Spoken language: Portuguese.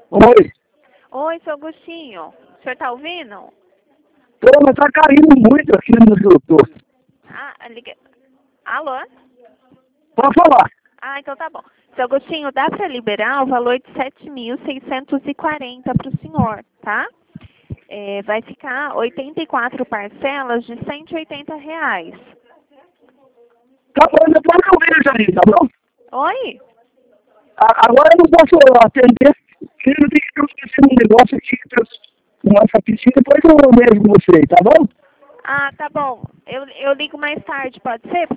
Oi. Oi, seu Agostinho. O senhor tá ouvindo? Tô, mas tá caindo muito aqui no doutor. Liga... Alô? Pode falar. Então tá bom. Seu Agostinho, dá para liberar o valor de 7.640 para o senhor, tá? Vai ficar 84 parcelas de R$ 180. Tá bom, depois eu vejo aí, tá bom? Oi? Agora eu não posso atender. Eu tenho que esquecer um negócio aqui, nossa piscina, depois eu vejo com você, tá bom? Tá bom. Eu ligo mais tarde, pode ser?